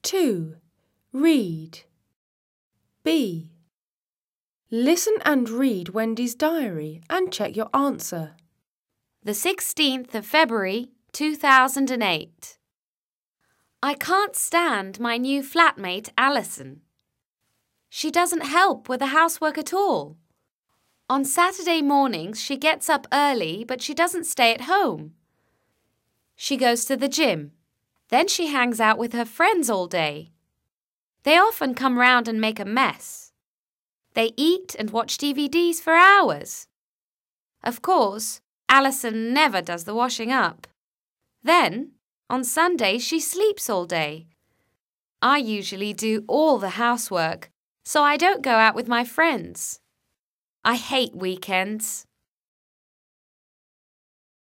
2. Read. B. Listen and read Wendy's diary and check your answer. The 16th of February, 2008. I can't stand my new flatmate, Alison. She doesn't help with the housework at all. On Saturday mornings, she gets up early, but she doesn't stay at home. She goes to the gym. Then she hangs out with her friends all day. They often come round and make a mess. They eat and watch DVDs for hours. Of course, Alison never does the washing up. Then, on Sunday, she sleeps all day. I usually do all the housework, so I don't go out with my friends. I hate weekends.